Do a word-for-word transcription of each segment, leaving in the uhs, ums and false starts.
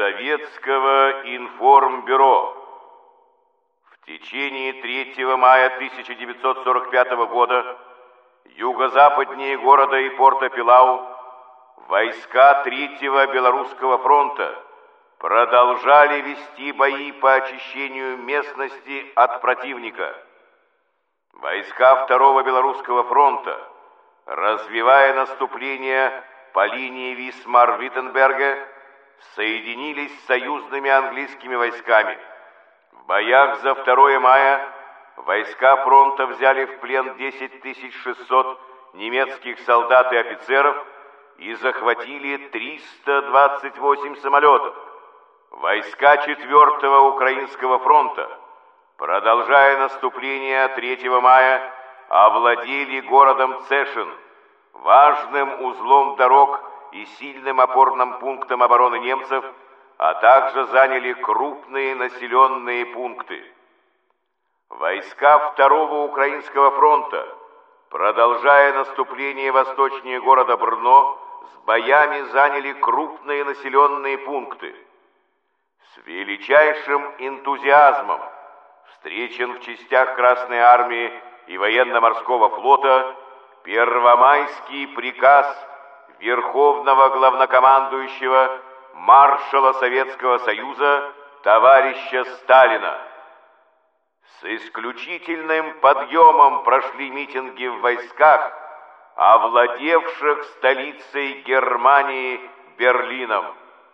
Советского информбюро. В течение третьего мая тысяча девятьсот сорок пятого года юго-западнее города и порта Пилау войска Третьего Белорусского фронта продолжали вести бои по очищению местности от противника. Войска Второго Белорусского фронта, развивая наступление по линии Висмар-Виттенберга, соединились с союзными английскими войсками. В боях за второе мая войска фронта взяли в плен десять тысяч шестьсот немецких солдат и офицеров и захватили триста двадцать восемь самолетов. Войска четвёртого Украинского фронта, продолжая наступление третьего мая, овладели городом Цешин, важным узлом дорог и сильным опорным пунктом обороны немцев, а также заняли крупные населенные пункты. Войска Второго Украинского фронта, продолжая наступление восточнее города Брно, с боями заняли крупные населенные пункты. С величайшим энтузиазмом встречен в частях Красной Армии и Военно-Морского флота Первомайский приказ Верховного Главнокомандующего маршала Советского Союза товарища Сталина. С исключительным подъемом прошли митинги в войсках, овладевших столицей Германии Берлином.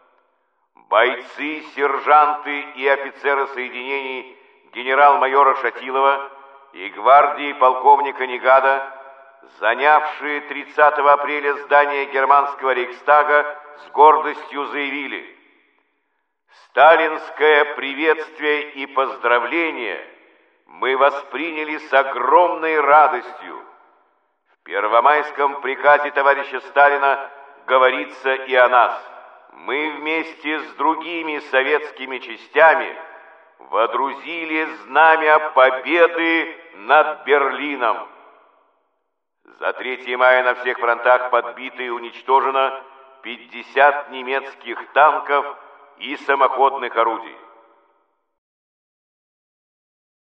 Бойцы, сержанты и офицеры соединений генерал-майора Шатилова и гвардии полковника Негада, занявшие тридцатого апреля здание германского Рейхстага, с гордостью заявили: «Сталинское приветствие и поздравление мы восприняли с огромной радостью. В Первомайском приказе товарища Сталина говорится и о нас. Мы вместе с другими советскими частями водрузили знамя победы над Берлином». За третье мая на всех фронтах подбито и уничтожено пятьдесят немецких танков и самоходных орудий.